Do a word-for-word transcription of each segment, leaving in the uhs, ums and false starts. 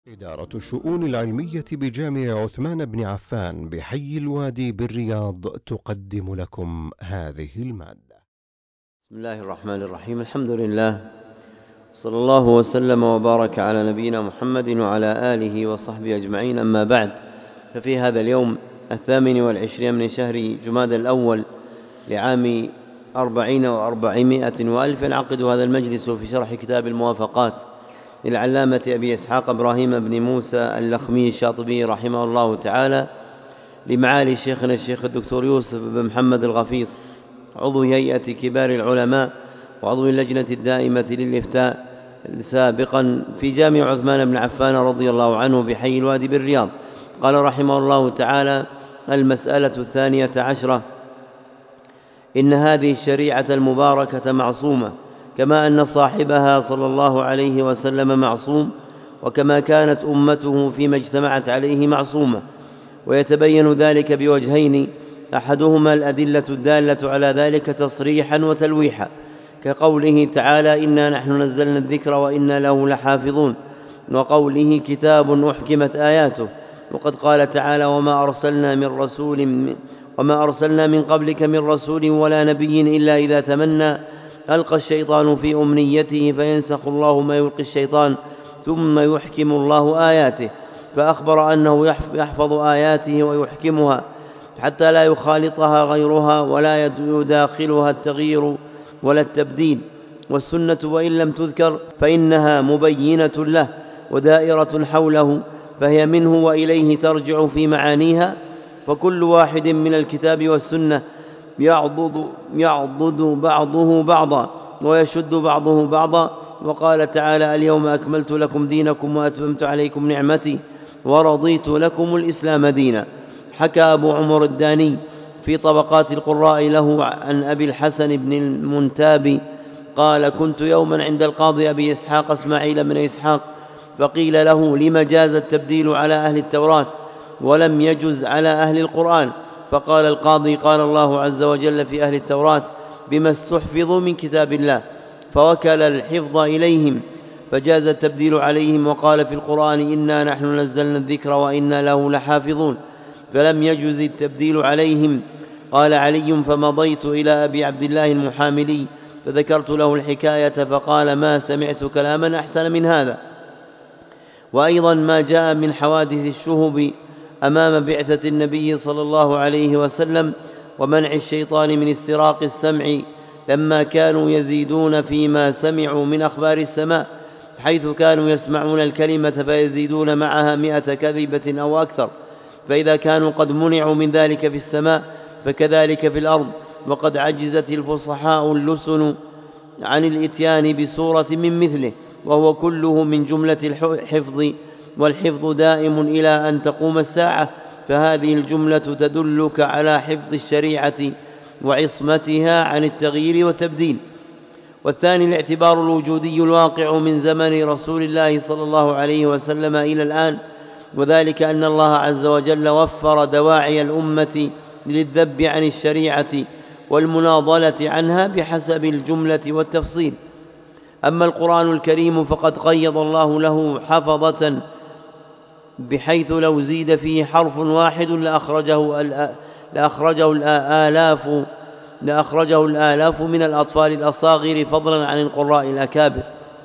إدارة الشؤون العلمية بجامع عثمان بن عفان بحي الوادي بالرياض تقدم لكم هذه المادة. بسم الله الرحمن الرحيم. الحمد لله، صلى الله وسلم وبارك على نبينا محمد وعلى آله وصحبه أجمعين، أما بعد، ففي هذا اليوم الثامن والعشرين من شهر جماد الأول لعام أربعين وأربعمائة وألف ينعقد هذا المجلس في شرح كتاب الموافقات للعلامة أبي إسحاق إبراهيم بن موسى اللخمي الشاطبي رحمه الله تعالى، لمعالي شيخنا الشيخ الدكتور يوسف بن محمد الغفيص، عضو هيئة كبار العلماء وعضو اللجنة الدائمة للإفتاء سابقا في جامع عثمان بن عفان رضي الله عنه بحي الوادي بالرياض. قال رحمه الله تعالى: المسألة الثانية عشرة: إن هذه الشريعة المباركة معصومة، كما أن صاحبها صلى الله عليه وسلم معصوم، وكما كانت أمته فيما اجتمعت عليه معصومة. ويتبين ذلك بوجهين: أحدهما الأدلة الدالة على ذلك تصريحا وتلويحا، كقوله تعالى: إنا نحن نزلنا الذكر وإنا له لحافظون، وقوله: كتاب أحكمت آياته. وقد قال تعالى: وما أرسلنا من رسول وما أرسلنا من قبلك من رسول ولا نبي إلا إذا تمنى ألقى الشيطان في أمنيته فينسخ الله ما يلقي الشيطان ثم يحكم الله آياته. فأخبر أنه يحفظ آياته ويحكمها حتى لا يخالطها غيرها ولا يداخلها التغيير ولا التبديل. والسنة وإن لم تذكر فإنها مبينة له ودائرة حوله، فهي منه وإليه ترجع في معانيها. فكل واحد من الكتاب والسنة يعضد, يعضد بعضه بعضا ويشد بعضه بعضا. وقال تعالى: اليوم أكملت لكم دينكم وأتممت عليكم نعمتي ورضيت لكم الإسلام دينا. حكى أبو عمر الداني في طبقات القراء له عن أبي الحسن بن المنتاب قال: كنت يوما عند القاضي أبي إسحاق إسماعيل بن إسحاق، فقيل له: لم جاز التبديل على أهل التوراة ولم يجز على أهل القرآن؟ فقال القاضي: قال الله عز وجل في أهل التوراة: بما استحفظوا من كتاب الله، فوكل الحفظ إليهم فجاز التبديل عليهم. وقال في القرآن: إنا نحن نزلنا الذكر وإنا له لحافظون، فلم يجز التبديل عليهم. قال علي: فمضيت إلى أبي عبد الله المحاملي فذكرت له الحكاية، فقال: ما سمعت كلاما أحسن من هذا. وأيضا ما جاء من حوادث الشهب أمام بعثة النبي صلى الله عليه وسلم ومنع الشيطان من استراق السمع، لما كانوا يزيدون فيما سمعوا من أخبار السماء، حيث كانوا يسمعون الكلمة فيزيدون معها مئة كذبة أو أكثر. فإذا كانوا قد منعوا من ذلك في السماء فكذلك في الأرض. وقد عجزت الفصحاء اللسن عن الإتيان بسورة من مثله، وهو كله من جملة الحفظ، والحفظ دائم إلى أن تقوم الساعة. فهذه الجملة تدلك على حفظ الشريعة وعصمتها عن التغيير والتبديل. والثاني الاعتبار الوجودي الواقع من زمن رسول الله صلى الله عليه وسلم إلى الآن، وذلك أن الله عز وجل وفر دواعي الأمة للذب عن الشريعة والمناضلة عنها بحسب الجملة والتفصيل. أما القرآن الكريم فقد قيض الله له حفظة، بحيث لو زيد فيه حرف واحد لأخرجه لأخرجه الآلاف لأخرجه الآلاف من الأطفال الأصاغر، فضلا عن القراء الأكابر.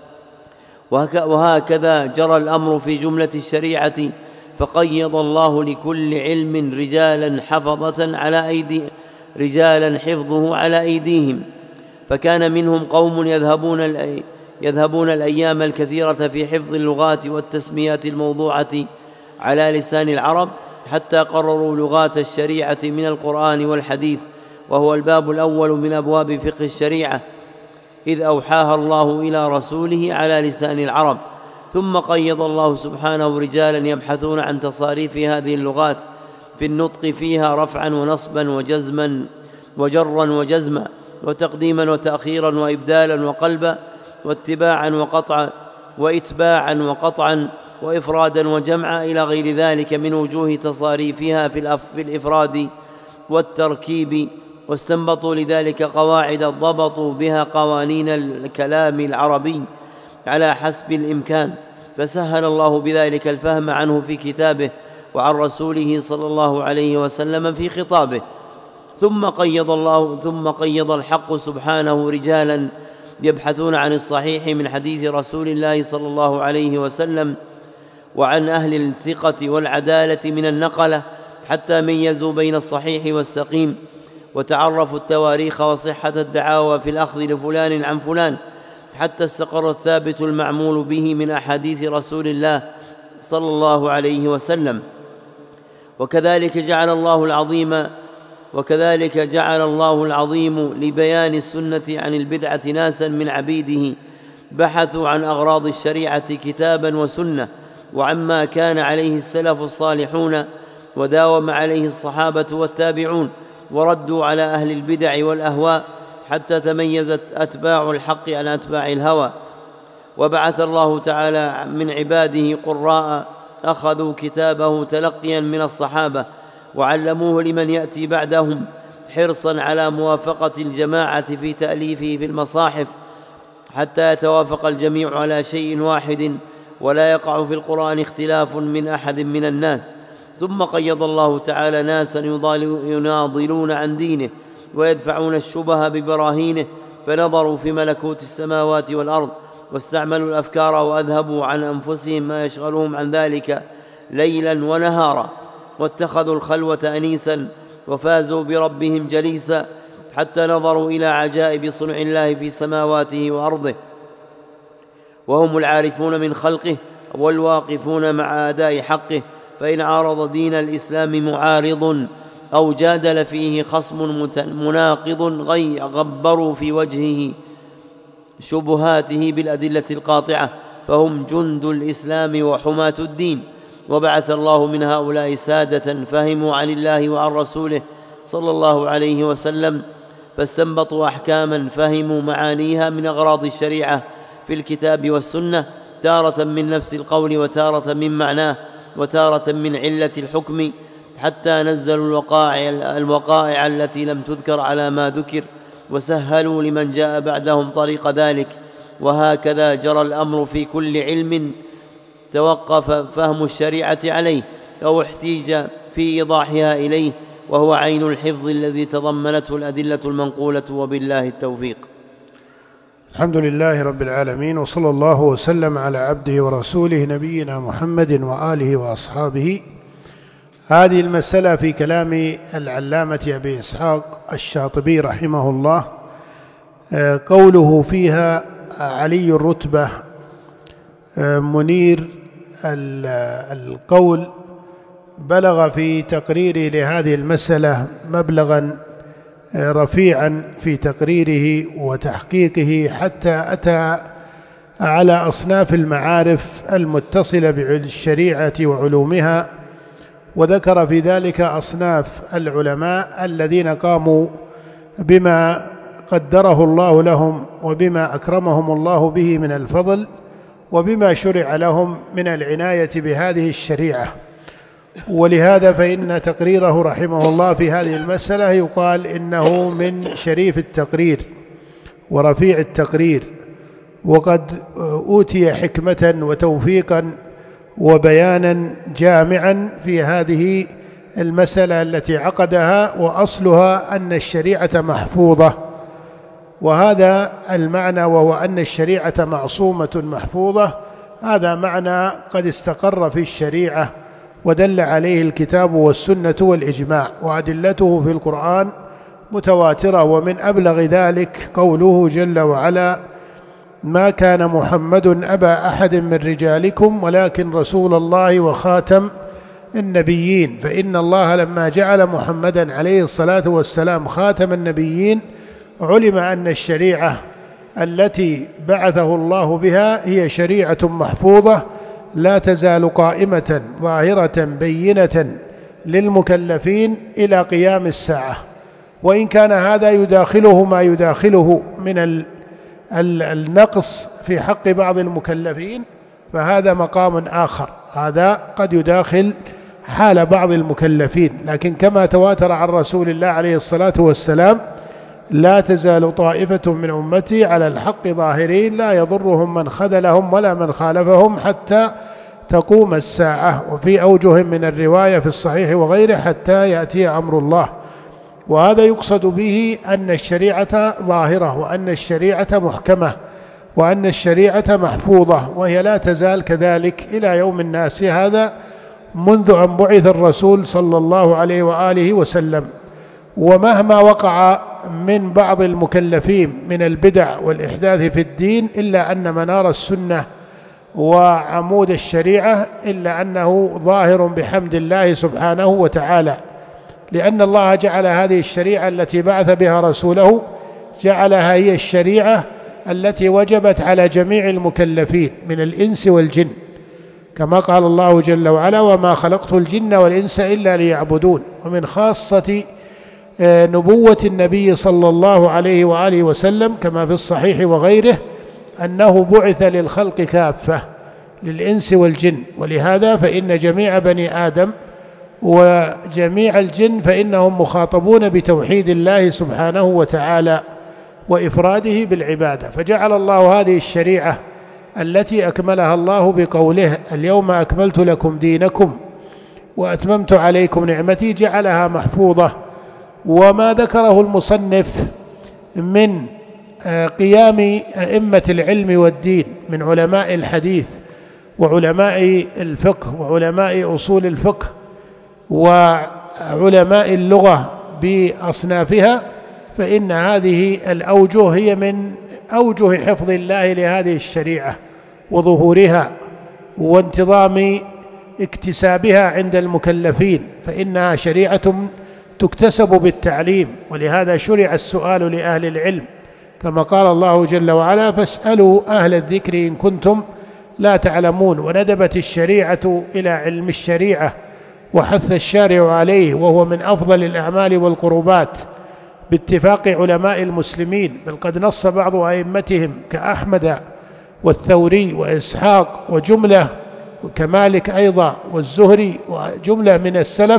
وهكذا جرى الأمر في جملة الشريعة، فقيض الله لكل علم رجالا حفظة على أيدي رجالا حفظه على أيديهم. فكان منهم قوم يذهبون يذهبون الأيام الكثيرة في حفظ اللغات والتسميات الموضوعة على لسان العرب، حتى قرروا لغات الشريعة من القرآن والحديث، وهو الباب الأول من أبواب فقه الشريعة، إذ أوحاها الله إلى رسوله على لسان العرب. ثم قيض الله سبحانه رجالا يبحثون عن تصاريف هذه اللغات في النطق فيها رفعا ونصبا وجزما وجرا وجزما وتقديما وتأخيرا وإبدالا وقلبا واتباعا وقطعا وإتباعا وقطعا وإفرادا وجمعا إلى غير ذلك من وجوه تصاريفها في الإفراد والتركيب. واستنبطوا لذلك قواعد ضبطوا بها قوانين الكلام العربي على حسب الإمكان، فسهل الله بذلك الفهم عنه في كتابه وعن رسوله صلى الله عليه وسلم في خطابه. ثم قيض الله ثم قيض الحق سبحانه رجالا يبحثون عن الصحيح من حديث رسول الله صلى الله عليه وسلم وعن أهل الثقة والعدالة من النقلة، حتى ميزوا بين الصحيح والسقيم، وتعرفوا التواريخ وصحة الدعاوى في الأخذ لفلان عن فلان، حتى استقر الثابت المعمول به من أحاديث رسول الله صلى الله عليه وسلم. وكذلك جعل الله العظيم وكذلك جعل الله العظيم لبيان السنة عن البدعة ناسا من عبيده بحثوا عن أغراض الشريعة كتابا وسنة، وعما كان عليه السلف الصالحون وداوم عليه الصحابة والتابعون، وردوا على أهل البدع والأهواء حتى تميزت أتباع الحق عن أتباع الهوى. وبعث الله تعالى من عباده قراء أخذوا كتابه تلقيا من الصحابة وعلموه لمن يأتي بعدهم، حرصا على موافقة الجماعة في تأليفه في المصاحف، حتى يتوافق الجميع على شيء واحد ولا يقع في القرآن اختلاف من أحد من الناس. ثم قيض الله تعالى ناسا يناضلون عن دينه ويدفعون الشبه ببراهينه، فنظروا في ملكوت السماوات والأرض واستعملوا الأفكار وأذهبوا عن أنفسهم ما يشغلهم عن ذلك ليلا ونهارا، واتخذوا الخلوة أنيسا وفازوا بربهم جليسا، حتى نظروا إلى عجائب صنع الله في سماواته وأرضه، وهم العارفون من خلقه والواقفون مع أداء حقه. فإن عارض دين الإسلام معارض أو جادل فيه خصم مناقض غبروا في وجهه شبهاته بالأدلة القاطعة، فهم جند الإسلام وحماة الدين. وبعث الله من هؤلاء سادة فهموا عن الله وعن رسوله صلى الله عليه وسلم، فاستنبطوا أحكاما فهموا معانيها من أغراض الشريعة في الكتاب والسنة، تارة من نفس القول وتارة من معناه وتارة من علة الحكم، حتى نزلوا الوقائع, الوقائع التي لم تذكر على ما ذكر، وسهلوا لمن جاء بعدهم طريق ذلك. وهكذا جرى الأمر في كل علم توقف فهم الشريعة عليه أو احتيج في إيضاحها إليه، وهو عين الحفظ الذي تضمنته الأدلة المنقولة. وبالله التوفيق. الحمد لله رب العالمين، وصلى الله وسلم على عبده ورسوله نبينا محمد وآله وأصحابه. هذه المسألة في كلام العلامة أبي إسحاق الشاطبي رحمه الله، قوله فيها علي الرتبة منير القول، بلغ في تقريره لهذه المسألة مبلغا رفيعا في تقريره وتحقيقه، حتى أتى على أصناف المعارف المتصلة بالشريعة وعلومها، وذكر في ذلك أصناف العلماء الذين قاموا بما قدره الله لهم وبما أكرمهم الله به من الفضل وبما شرع لهم من العناية بهذه الشريعة. ولهذا فإن تقريره رحمه الله في هذه المسألة يقال إنه من شريف التقرير ورفيع التقرير، وقد أوتي حكمة وتوفيقا وبيانا جامعا في هذه المسألة التي عقدها، وأصلها أن الشريعة محفوظة، وهذا المعنى، وهو أن الشريعة معصومة محفوظة. هذا معنى قد استقر في الشريعة ودل عليه الكتاب والسنة والإجماع، وأدلته في القرآن متواترة. ومن أبلغ ذلك قوله جل وعلا: ما كان محمد أبا أحد من رجالكم ولكن رسول الله وخاتم النبيين. فإن الله لما جعل محمدا عليه الصلاة والسلام خاتم النبيين علم أن الشريعة التي بعثه الله بها هي شريعة محفوظة لا تزال قائمة ظاهرة بينة للمكلفين إلى قيام الساعة. وإن كان هذا يداخله ما يداخله من النقص في حق بعض المكلفين، فهذا مقام آخر، هذا قد يداخل حال بعض المكلفين. لكن كما تواتر عن رسول الله عليه الصلاة والسلام لا تزال طائفة من أمتي على الحق ظاهرين لا يضرهم من خذلهم ولا من خالفهم حتى تقوم الساعة. وفي أوجه من الرواية في الصحيح وغيره حتى يأتي أمر الله. وهذا يقصد به أن الشريعة ظاهرة وأن الشريعة محكمة وأن الشريعة محفوظة، وهي لا تزال كذلك إلى يوم الناس هذا منذ أن بعث الرسول صلى الله عليه وآله وسلم. ومهما وقع من بعض المكلفين من البدع والإحداث في الدين إلا أن منار السنة وعمود الشريعة إلا أنه ظاهر بحمد الله سبحانه وتعالى، لأن الله جعل هذه الشريعة التي بعث بها رسوله جعلها هي الشريعة التي وجبت على جميع المكلفين من الإنس والجن، كما قال الله جل وعلا: وما خلقت الجن والإنس إلا ليعبدون. ومن خاصة نبوة النبي صلى الله عليه وآله وسلم كما في الصحيح وغيره أنه بعث للخلق كافة للإنس والجن، ولهذا فإن جميع بني آدم وجميع الجن فإنهم مخاطبون بتوحيد الله سبحانه وتعالى وإفراده بالعبادة. فجعل الله هذه الشريعة التي أكملها الله بقوله: اليوم أكملت لكم دينكم وأتممت عليكم نعمتي، جعلها محفوظة. وما ذكره المصنف من قيام أئمة العلم والدين من علماء الحديث وعلماء الفقه وعلماء أصول الفقه وعلماء اللغة بأصنافها، فإن هذه الأوجه هي من أوجه حفظ الله لهذه الشريعة وظهورها وانتظام اكتسابها عند المكلفين، فإنها شريعة تكتسب بالتعليم، ولهذا شرع السؤال لأهل العلم كما قال الله جل وعلا: فاسألوا أهل الذكر إن كنتم لا تعلمون. وندبت الشريعة إلى علم الشريعة وحث الشارع عليه، وهو من أفضل الأعمال والقربات باتفاق علماء المسلمين، بل قد نص بعض أئمتهم كأحمد والثوري وإسحاق وجملة وكمالك أيضا والزهري وجملة من السلف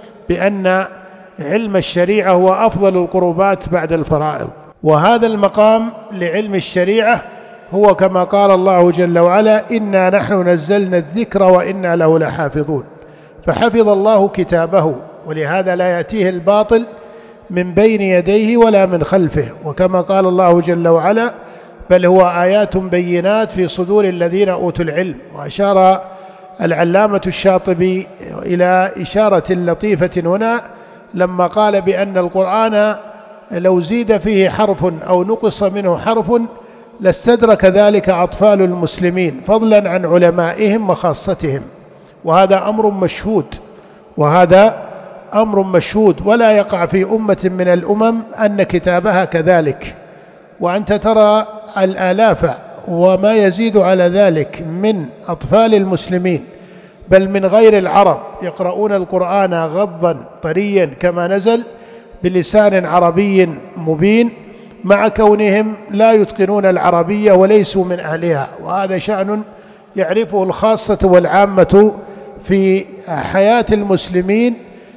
بأن علم الشريعة هو أفضل القربات بعد الفرائض. وهذا المقام لعلم الشريعة هو كما قال الله جل وعلا: إنا نحن نزلنا الذكر وإنا له لحافظون. فحفظ الله كتابه، ولهذا لا يأتيه الباطل من بين يديه ولا من خلفه، وكما قال الله جل وعلا: بل هو آيات بينات في صدور الذين أوتوا العلم. وأشار العلامة الشاطبي إلى إشارة لطيفة هنا لما قال بأن القرآن لو زيد فيه حرف أو نقص منه حرف لاستدرك ذلك أطفال المسلمين فضلا عن علمائهم وخاصتهم. وهذا أمر مشهود وهذا أمر مشهود ولا يقع في أمة من الأمم أن كتابها كذلك. وأنت ترى الآلاف وما يزيد على ذلك من أطفال المسلمين بل من غير العرب يقرؤون القرآن غضا طريا كما نزل بلسان عربي مبين، مع كونهم لا يتقنون العربية وليسوا من أهلها. وهذا شأن يعرفه الخاصة والعامة في حياة المسلمين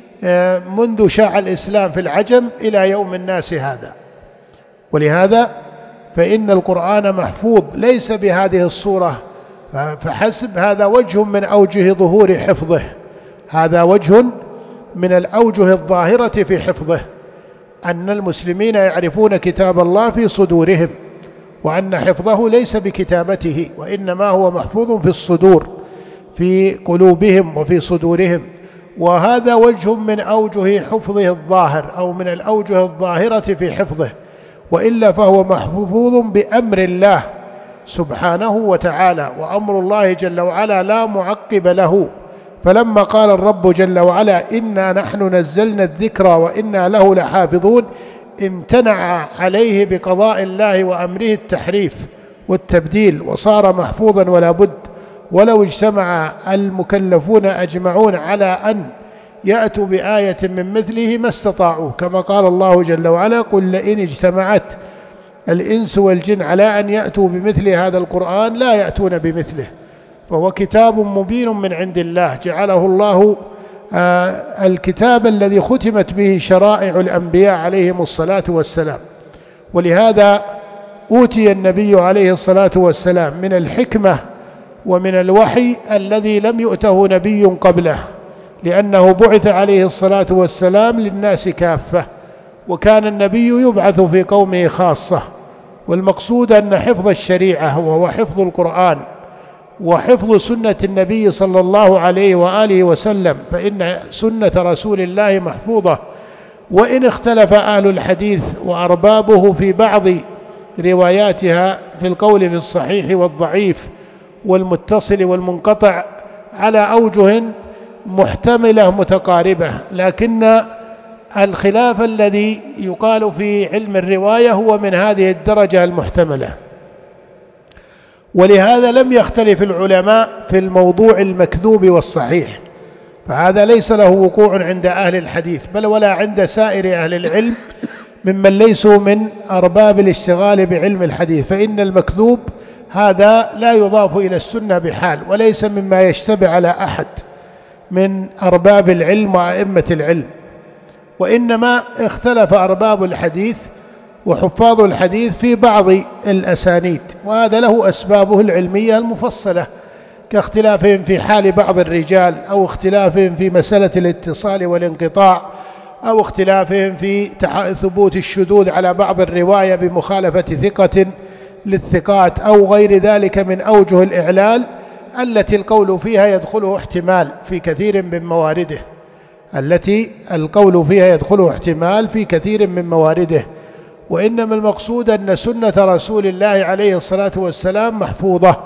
منذ شاع الإسلام في العجم إلى يوم الناس هذا. ولهذا فإن القرآن محفوظ ليس بهذه الصورة فحسب، هذا وجه من أوجه ظهور حفظه، هذا وجه من الأوجه الظاهرة في حفظه، أن المسلمين يعرفون كتاب الله في صدورهم، وأن حفظه ليس بكتابته وإنما هو محفوظ في الصدور في قلوبهم وفي صدورهم. وهذا وجه من أوجه حفظه الظاهر أو من الأوجه الظاهرة في حفظه، وإلا فهو محفوظ بأمر الله سبحانه وتعالى، وأمر الله جل وعلا لا معقب له. فلما قال الرب جل وعلا: إنا نحن نزلنا الذكر وإنا له لحافظون، امتنع عليه بقضاء الله وأمره التحريف والتبديل، وصار محفوظا ولا بد. ولو اجتمع المكلفون أجمعون على أن يأتوا بآية من مثله ما استطاعوا، كما قال الله جل وعلا: قل لئن اجتمعت الإنس والجن على أن يأتوا بمثل هذا القرآن لا يأتون بمثله. فهو كتاب مبين من عند الله، جعله الله آه الكتاب الذي ختمت به شرائع الأنبياء عليهم الصلاة والسلام. ولهذا أوتي النبي عليه الصلاة والسلام من الحكمة ومن الوحي الذي لم يؤته نبي قبله، لأنه بعث عليه الصلاة والسلام للناس كافة، وكان النبي يبعث في قومه خاصة. والمقصود أن حفظ الشريعة وهو حفظ القرآن وحفظ سنة النبي صلى الله عليه وآله وسلم، فإن سنة رسول الله محفوظة، وإن اختلف أهل الحديث وأربابه في بعض رواياتها في القول في الصحيح والضعيف والمتصل والمنقطع على أوجه محتملة متقاربة، لكن الخلاف الذي يقال في علم الرواية هو من هذه الدرجة المحتملة. ولهذا لم يختلف العلماء في الموضوع المكذوب والصحيح، فهذا ليس له وقوع عند أهل الحديث بل ولا عند سائر أهل العلم ممن ليسوا من أرباب الاشتغال بعلم الحديث، فإن المكذوب هذا لا يضاف إلى السنة بحال، وليس مما يشتبه على أحد من أرباب العلم وأئمة العلم، وإنما اختلف أرباب الحديث وحفاظ الحديث في بعض الأسانيد، وهذا له أسبابه العلمية المفصلة، كاختلافهم في حال بعض الرجال، أو اختلافهم في مسألة الاتصال والانقطاع، أو اختلافهم في ثبوت الشذوذ على بعض الرواية بمخالفة ثقة للثقات، أو غير ذلك من أوجه الإعلال التي القول فيها يدخله احتمال في كثير من موارده التي القول فيها يدخله احتمال في كثير من موارده وإنما المقصود أن سنة رسول الله عليه الصلاة والسلام محفوظة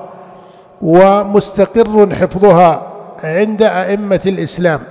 ومستقر حفظها عند أئمة الإسلام،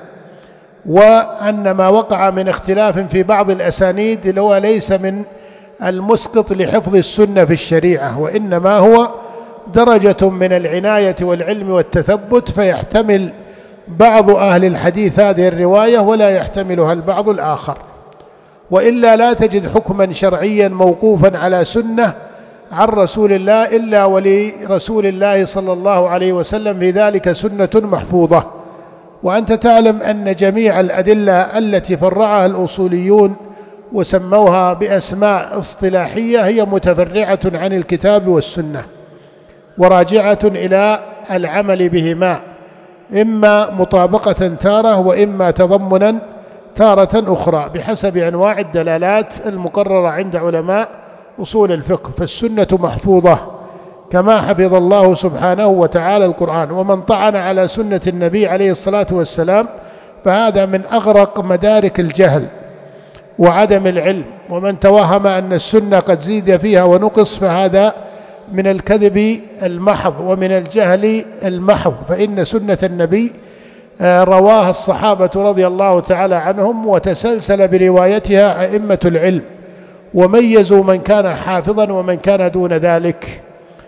وأن ما وقع من اختلاف في بعض الأسانيد هو ليس من المسقط لحفظ السنة في الشريعة، وإنما هو درجة من العناية والعلم والتثبت، فيحتمل بعض أهل الحديث هذه الرواية ولا يحتملها البعض الآخر، وإلا لا تجد حكما شرعيا موقوفا على سنة عن رسول الله إلا ولرسول الله صلى الله عليه وسلم في ذلك سنة محفوظة. وأنت تعلم أن جميع الأدلة التي فرعها الأصوليون وسموها بأسماء اصطلاحية هي متفرعة عن الكتاب والسنة وراجعة إلى العمل بهما، إما مطابقة تارة وإما تضمنا تارة أخرى بحسب أنواع الدلالات المقررة عند علماء أصول الفقه. فالسنة محفوظة كما حفظ الله سبحانه وتعالى القرآن، ومن طعن على سنة النبي عليه الصلاة والسلام فهذا من أغرق مدارك الجهل وعدم العلم، ومن توهم أن السنة قد زيد فيها ونقص فهذا من الكذب المحض ومن الجهل المحض، فإن سنة النبي رواها الصحابة رضي الله تعالى عنهم وتسلسل بروايتها أئمة العلم وميزوا من كان حافظا ومن كان دون ذلك.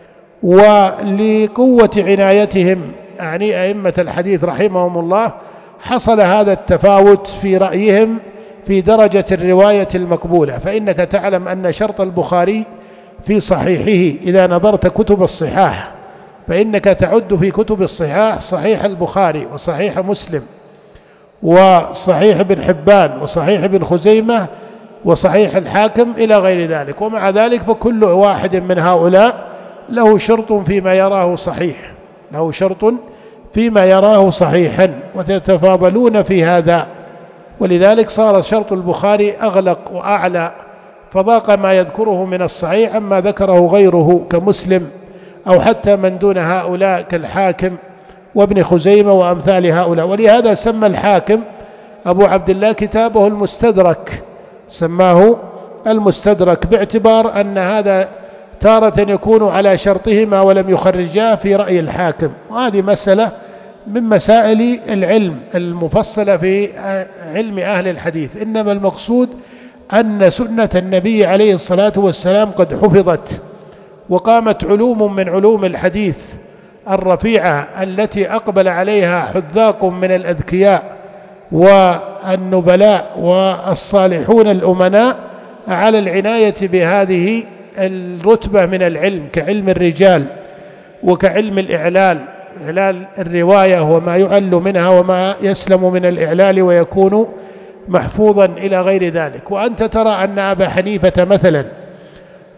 ولقوة عنايتهم يعني أئمة الحديث رحمهم الله حصل هذا التفاوت في رأيهم في درجة الرواية المقبولة. فإنك تعلم أن شرط البخاري في صحيحه إذا نظرت كتب الصحاح فإنك تعد في كتب الصحاح صحيح البخاري وصحيح مسلم وصحيح ابن حبان وصحيح ابن خزيمة وصحيح الحاكم إلى غير ذلك، ومع ذلك فكل واحد من هؤلاء له شرط فيما يراه صحيح له شرط فيما يراه صحيحا وتتفاضلون في هذا، ولذلك صار شرط البخاري أغلق وأعلى فضاق ما يذكره من الصحيح عما ذكره غيره كمسلم أو حتى من دون هؤلاء كالحاكم وابن خزيمة وأمثال هؤلاء. ولهذا سمى الحاكم أبو عبد الله كتابه المستدرك، سماه المستدرك باعتبار أن هذا تارة يكون على شرطهما ولم يخرجاه في رأي الحاكم، وهذه مسألة من مسائل العلم المفصلة في علم أهل الحديث. إنما المقصود أن سنة النبي عليه الصلاة والسلام قد حفظت وقامت علوم من علوم الحديث الرفيعة التي أقبل عليها حذاق من الأذكياء والنبلاء والصالحون الأمناء على العناية بهذه الرتبة من العلم كعلم الرجال وكعلم الإعلال، إعلال الرواية وما يعل منها وما يسلم من الإعلال ويكون محفوظا إلى غير ذلك. وأنت ترى أن أبا حنيفة مثلا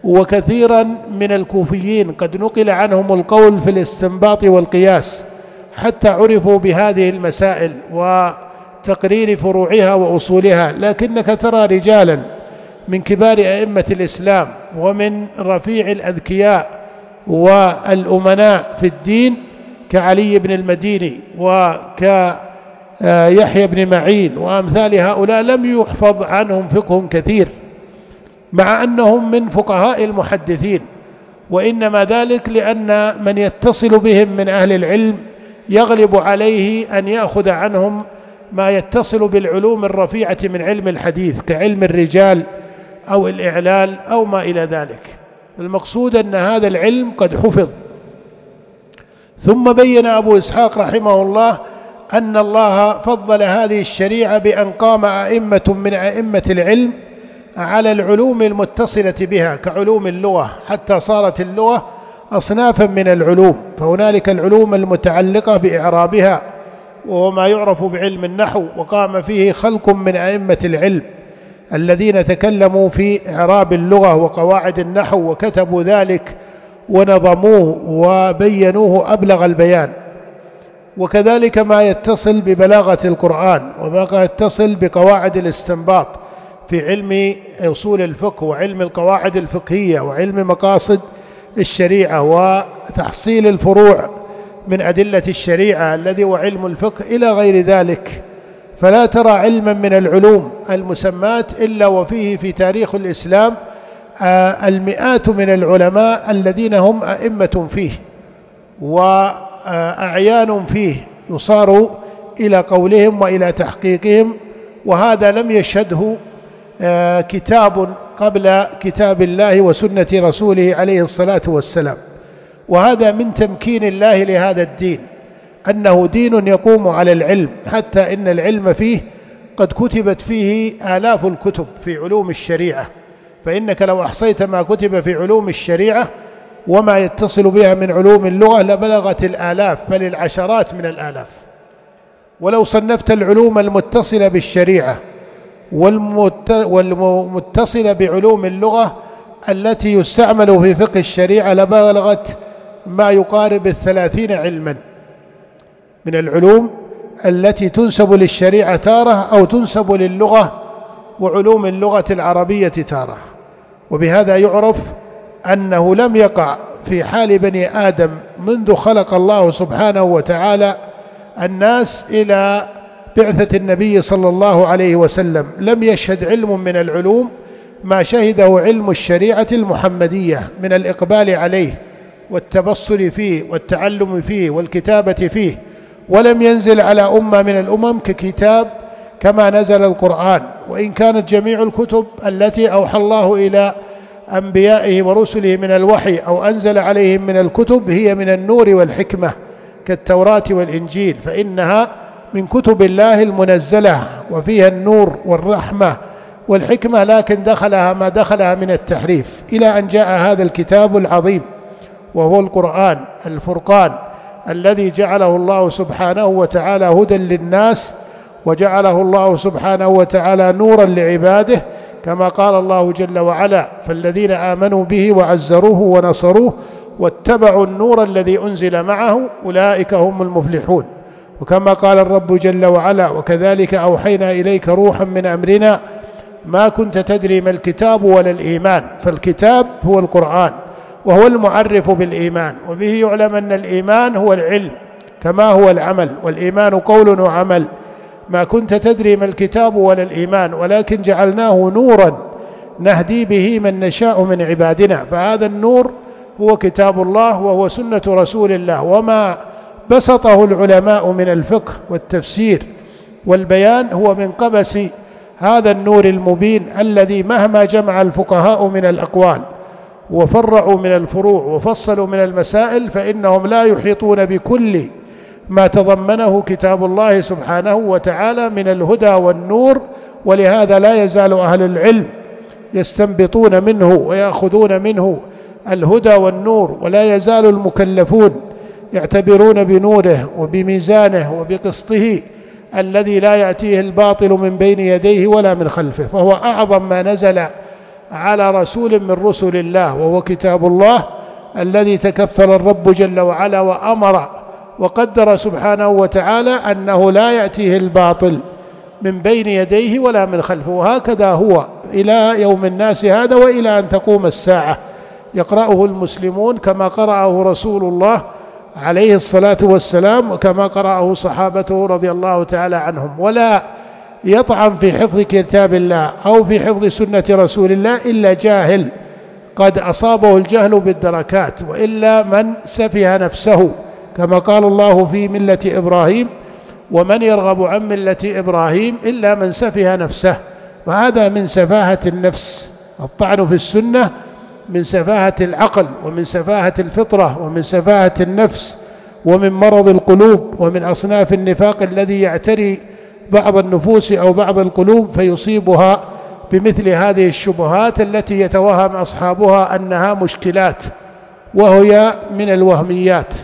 وكثيرا من الكوفيين قد نقل عنهم القول في الاستنباط والقياس حتى عرفوا بهذه المسائل وتقرير فروعها وأصولها، لكنك ترى رجالا من كبار أئمة الإسلام ومن رفيع الأذكياء والأمناء في الدين كعلي بن المديني وكيحيى بن معين وأمثال هؤلاء لم يحفظ عنهم فقه كثير، مع أنهم من فقهاء المحدثين، وإنما ذلك لأن من يتصل بهم من أهل العلم يغلب عليه أن يأخذ عنهم ما يتصل بالعلوم الرفيعة من علم الحديث كعلم الرجال أو الإعلال أو ما إلى ذلك. المقصود أن هذا العلم قد حفظ. ثم بين أبو إسحاق رحمه الله أن الله فضل هذه الشريعة بأن قام أئمة من أئمة العلم على العلوم المتصلة بها كعلوم اللغة، حتى صارت اللغة أصنافا من العلوم، فهنالك العلوم المتعلقة بإعرابها وهو ما يعرف بعلم النحو، وقام فيه خلق من أئمة العلم الذين تكلموا في إعراب اللغة وقواعد النحو وكتبوا ذلك ونظموه وبينوه أبلغ البيان. وكذلك ما يتصل ببلاغة القرآن وما يتصل بقواعد الاستنباط في علم أصول الفقه وعلم القواعد الفقهية وعلم مقاصد الشريعة وتحصيل الفروع من أدلة الشريعة الذي هو علم الفقه إلى غير ذلك. فلا ترى علما من العلوم المسمات إلا وفيه في تاريخ الإسلام المئات من العلماء الذين هم أئمة فيه وأعيان فيه يصار إلى قولهم وإلى تحقيقهم، وهذا لم يشهده كتاب قبل كتاب الله وسنة رسوله عليه الصلاة والسلام. وهذا من تمكين الله لهذا الدين، أنه دين يقوم على العلم، حتى إن العلم فيه قد كتبت فيه آلاف الكتب في علوم الشريعة، فإنك لو أحصيت ما كتب في علوم الشريعة وما يتصل بها من علوم اللغة لبلغت الآلاف بل العشرات من الآلاف. ولو صنفت العلوم المتصلة بالشريعة والمتصلة بعلوم اللغة التي يستعمل في فقه الشريعة لبلغت ما يقارب الثلاثين علما من العلوم التي تنسب للشريعة تارة أو تنسب للغة وعلوم اللغة العربية تارة. وبهذا يعرف أنه لم يقع في حال بني آدم منذ خلق الله سبحانه وتعالى الناس إلى بعثة النبي صلى الله عليه وسلم لم يشهد علم من العلوم ما شهده علم الشريعة المحمدية من الإقبال عليه والتبصر فيه والتعلم فيه والكتابة فيه، ولم ينزل على أمة من الأمم ككتاب كما نزل القرآن. وإن كانت جميع الكتب التي أوحى الله إلى أنبيائه ورسله من الوحي أو أنزل عليهم من الكتب هي من النور والحكمة كالتوراة والإنجيل، فإنها من كتب الله المنزلة وفيها النور والرحمة والحكمة، لكن دخلها ما دخلها من التحريف، إلى أن جاء هذا الكتاب العظيم وهو القرآن الفرقان الذي جعله الله سبحانه وتعالى هدى للناس، وجعله الله سبحانه وتعالى نورا لعباده، كما قال الله جل وعلا: فالذين آمنوا به وعزروه ونصروه واتبعوا النور الذي أنزل معه أولئك هم المفلحون. وكما قال الرب جل وعلا: وكذلك أوحينا إليك روحا من أمرنا ما كنت تدري ما الكتاب ولا الإيمان. فالكتاب هو القرآن وهو المعرف بالإيمان، وبه يعلم أن الإيمان هو العلم كما هو العمل، والإيمان قول وعمل. ما كنت تدري ما الكتاب ولا الإيمان ولكن جعلناه نورا نهدي به من نشاء من عبادنا. فهذا النور هو كتاب الله وهو سنة رسول الله، وما بسطه العلماء من الفقه والتفسير والبيان هو من قبس هذا النور المبين الذي مهما جمع الفقهاء من الأقوال وفرعوا من الفروع وفصلوا من المسائل فإنهم لا يحيطون بكل ما تضمنه كتاب الله سبحانه وتعالى من الهدى والنور. ولهذا لا يزال أهل العلم يستنبطون منه ويأخذون منه الهدى والنور، ولا يزال المكلفون يعتبرون بنوره وبميزانه وبقسطه الذي لا يأتيه الباطل من بين يديه ولا من خلفه، فهو أعظم ما نزل على رسول من رسل الله وهو كتاب الله الذي تكفل الرب جل وعلا وأمر وقدر سبحانه وتعالى أنه لا يأتيه الباطل من بين يديه ولا من خلفه، وهكذا هو إلى يوم الناس هذا وإلى أن تقوم الساعة، يقرأه المسلمون كما قرأه رسول الله عليه الصلاة والسلام وكما قرأه صحابته رضي الله تعالى عنهم، ولا يطعن في حفظ كتاب الله أو في حفظ سنة رسول الله إلا جاهل قد أصابه الجهل بالدركات، وإلا من سفه نفسه كما قال الله في ملة إبراهيم: ومن يرغب عن ملة إبراهيم إلا من سفه نفسه. وهذا من سفاهة النفس، الطعن في السنة من سفاهة العقل ومن سفاهة الفطرة ومن سفاهة النفس ومن مرض القلوب ومن أصناف النفاق الذي يعتري بعض النفوس أو بعض القلوب فيصيبها بمثل هذه الشبهات التي يتوهم أصحابها أنها مشكلات وهي من الوهميات.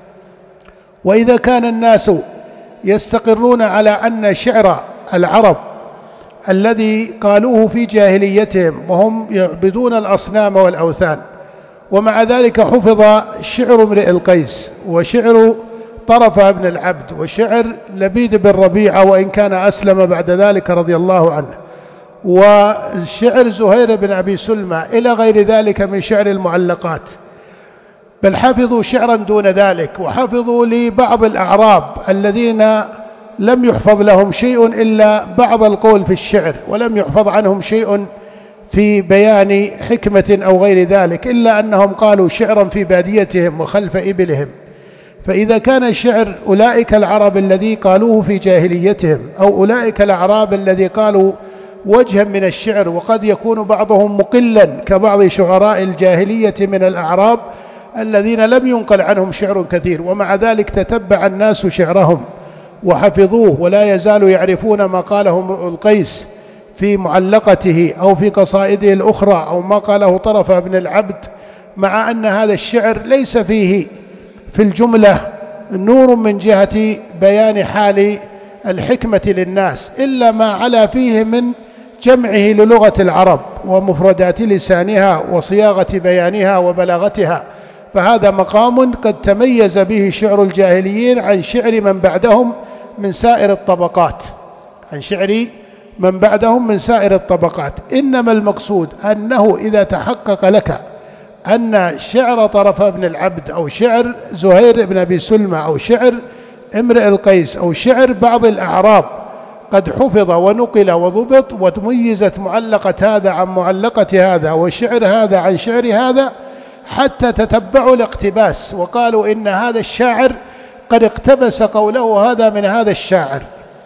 وإذا كان الناس يستقرون على أن شعر العرب الذي قالوه في جاهليتهم وهم يعبدون الأصنام والأوثان، ومع ذلك حفظ شعر امرئ القيس وشعر طرفة بن العبد وشعر لبيد بن ربيعة وإن كان أسلم بعد ذلك رضي الله عنه، وشعر زهير بن أبي سلمى إلى غير ذلك من شعر المعلقات، بل حفظوا شعرا دون ذلك، وحفظوا لبعض الأعراب الذين لم يحفظ لهم شيء إلا بعض القول في الشعر، ولم يحفظ عنهم شيء في بيان حكمة أو غير ذلك، إلا أنهم قالوا شعرا في باديتهم وخلف إبلهم. فإذا كان شعر أولئك العرب الذي قالوه في جاهليتهم أو أولئك الأعراب الذي قالوا وجها من الشعر، وقد يكون بعضهم مقلا كبعض شعراء الجاهلية من الأعراب الذين لم ينقل عنهم شعر كثير، ومع ذلك تتبع الناس شعرهم وحفظوه ولا يزالوا يعرفون ما قاله امرؤ القيس في معلقته أو في قصائده الأخرى أو ما قاله طرفة بن العبد، مع أن هذا الشعر ليس فيه في الجملة نور من جهة بيان حال الحكمة للناس، إلا ما علا فيه من جمعه للغة العرب ومفردات لسانها وصياغة بيانها وبلاغتها، فهذا مقام قد تميز به شعر الجاهليين عن شعر من بعدهم من سائر الطبقات عن شعر من بعدهم من سائر الطبقات. إنما المقصود أنه إذا تحقق لك أن شعر طرفة بن العبد أو شعر زهير بن أبي سلمى أو شعر امرئ القيس أو شعر بعض الأعراب قد حفظ ونقل وضبط وتميزت معلقة هذا عن معلقة هذا وشعر هذا عن شعر هذا، حتى تتبعوا الاقتباس وقالوا إن هذا الشاعر قد اقتبس قوله هذا من هذا الشاعر،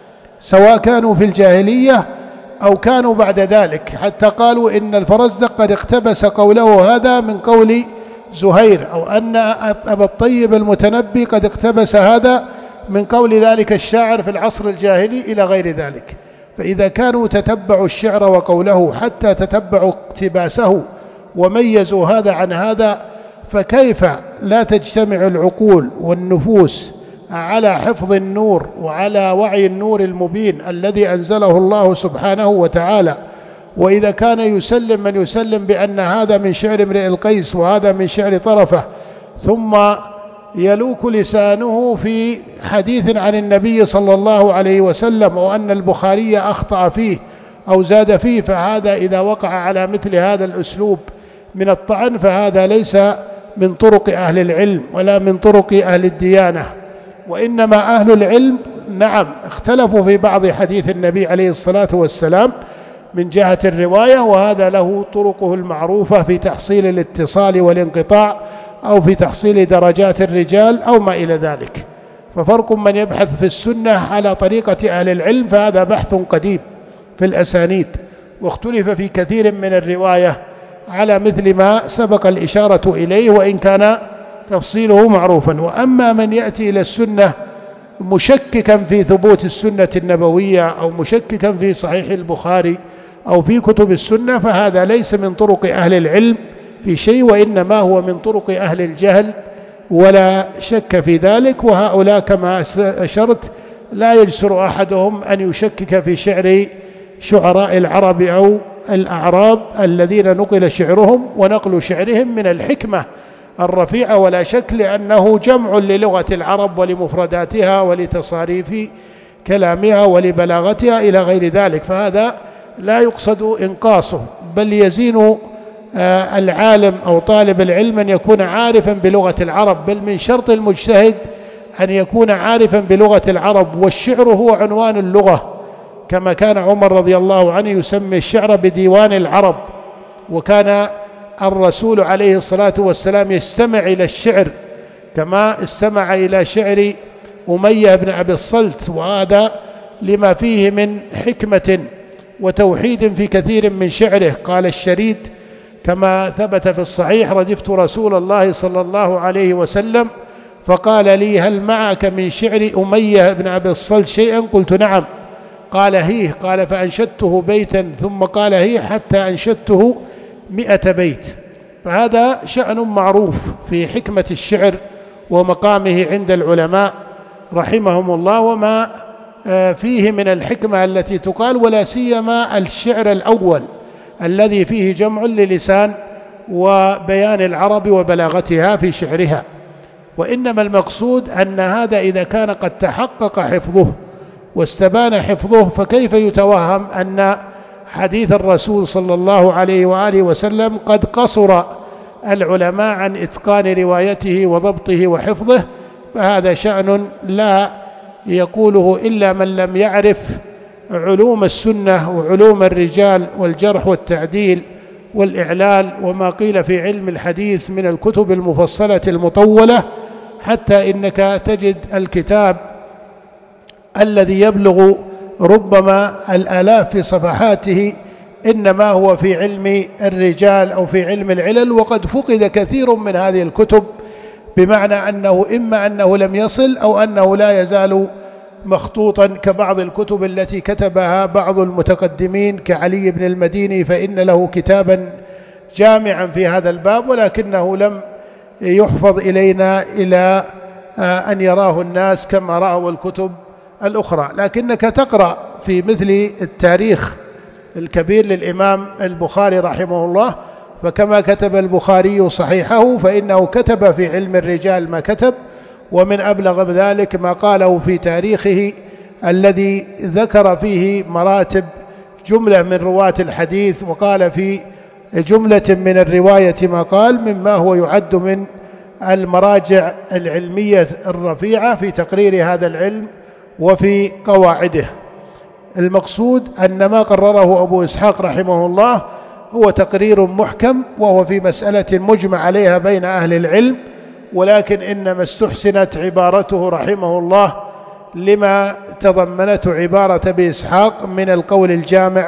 سواء كانوا في الجاهلية أو كانوا بعد ذلك، حتى قالوا إن الفرزدق قد اقتبس قوله هذا من قول زهير، أو أن أبا الطيب المتنبي قد اقتبس هذا من قول ذلك الشاعر في العصر الجاهلي إلى غير ذلك. فإذا كانوا تتبعوا الشعر وقوله حتى تتبعوا اقتباسه وميزوا هذا عن هذا، فكيف لا تجتمع العقول والنفوس على حفظ النور وعلى وعي النور المبين الذي أنزله الله سبحانه وتعالى؟ وإذا كان يسلم من يسلم بأن هذا من شعر امرئ القيس وهذا من شعر طرفة، ثم يلوك لسانه في حديث عن النبي صلى الله عليه وسلم وأن البخاري أخطأ فيه أو زاد فيه، فهذا إذا وقع على مثل هذا الأسلوب من الطعن فهذا ليس من طرق أهل العلم ولا من طرق أهل الديانة. وإنما أهل العلم نعم اختلفوا في بعض حديث النبي عليه الصلاة والسلام من جهة الرواية، وهذا له طرقه المعروفة في تحصيل الاتصال والانقطاع أو في تحصيل درجات الرجال أو ما إلى ذلك. ففرق من يبحث في السنة على طريقة أهل العلم فهذا بحث قديم في الأسانيد، واختلف في كثير من الرواية على مثل ما سبق الإشارة إليه وإن كان تفصيله معروفا. وأما من يأتي إلى السنة مشككا في ثبوت السنة النبوية أو مشككا في صحيح البخاري أو في كتب السنة، فهذا ليس من طرق أهل العلم في شيء، وإنما هو من طرق أهل الجهل ولا شك في ذلك. وهؤلاء كما أشرت لا يجسر أحدهم أن يشكك في شعر شعراء العرب أو الأعراب الذين نقل شعرهم ونقل شعرهم من الحكمة الرفيعة ولا شك، لأنه جمع للغة العرب ولمفرداتها ولتصاريف كلامها ولبلاغتها إلى غير ذلك، فهذا لا يقصد إنقاصه، بل يزين العالم أو طالب العلم أن يكون عارفا بلغة العرب، بل من شرط المجتهد أن يكون عارفا بلغة العرب، والشعر هو عنوان اللغة، كما كان عمر رضي الله عنه يسمي الشعر بديوان العرب، وكان الرسول عليه الصلاة والسلام يستمع إلى الشعر كما استمع إلى شعر أمية بن أبي الصلت، وهذا لما فيه من حكمة وتوحيد في كثير من شعره. قال الشريد كما ثبت في الصحيح: ردفت رسول الله صلى الله عليه وسلم فقال لي: هل معك من شعر أمية بن أبي الصلت شيئا؟ قلت: نعم. قال: هيه. قال: فأنشدته بيتا، ثم قال: هيه، حتى أنشدته مئة بيت. فهذا شأن معروف في حكمة الشعر ومقامه عند العلماء رحمهم الله، وما فيه من الحكمة التي تقال، ولا سيما الشعر الأول الذي فيه جمع للسان وبيان العرب وبلاغتها في شعرها. وإنما المقصود أن هذا إذا كان قد تحقق حفظه واستبان حفظه، فكيف يتوهم أن حديث الرسول صلى الله عليه وآله وسلم قد قصر العلماء عن إتقان روايته وضبطه وحفظه؟ فهذا شأن لا يقوله إلا من لم يعرف علوم السنة وعلوم الرجال والجرح والتعديل والإعلال وما قيل في علم الحديث من الكتب المفصلة المطولة، حتى إنك تجد الكتاب الذي يبلغ ربما الآلاف في صفحاته إنما هو في علم الرجال أو في علم العلل، وقد فقد كثير من هذه الكتب، بمعنى أنه إما أنه لم يصل أو أنه لا يزال مخطوطا كبعض الكتب التي كتبها بعض المتقدمين كعلي بن المديني، فإن له كتابا جامعا في هذا الباب، ولكنه لم يحفظ إلينا إلى أن يراه الناس كما رأوا الكتب الأخرى. لكنك تقرأ في مثل التاريخ الكبير للإمام البخاري رحمه الله، فكما كتب البخاري صحيحه فإنه كتب في علم الرجال ما كتب، ومن أبلغ ذلك ما قاله في تاريخه الذي ذكر فيه مراتب جملة من رواة الحديث، وقال في جملة من الرواية ما قال مما هو يعد من المراجع العلمية الرفيعة في تقرير هذا العلم وفي قواعده. المقصود أن ما قرره أبو إسحاق رحمه الله هو تقرير محكم، وهو في مسألة مجمع عليها بين أهل العلم، ولكن إنما استحسنت عبارته رحمه الله لما تضمنته عبارة أبي إسحاق من القول الجامع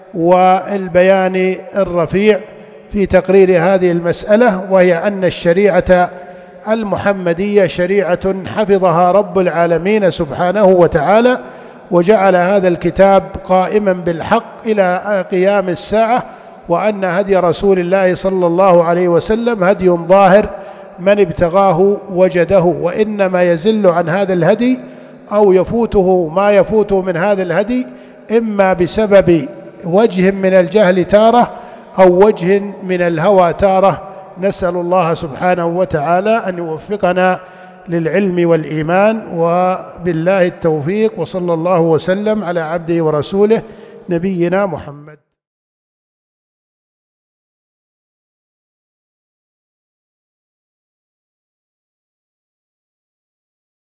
والبيان الرفيع في تقرير هذه المسألة، وهي أن الشريعة المحمدية شريعة حفظها رب العالمين سبحانه وتعالى، وجعل هذا الكتاب قائما بالحق إلى قيام الساعة، وأن هدي رسول الله صلى الله عليه وسلم هدي ظاهر من ابتغاه وجده، وإنما يزل عن هذا الهدي أو يفوته ما يفوته من هذا الهدي إما بسبب وجه من الجهل تارة أو وجه من الهوى تارة. نسأل الله سبحانه وتعالى أن يوفقنا للعلم والإيمان، وبالله التوفيق، وصلى الله وسلم على عبده ورسوله نبينا محمد.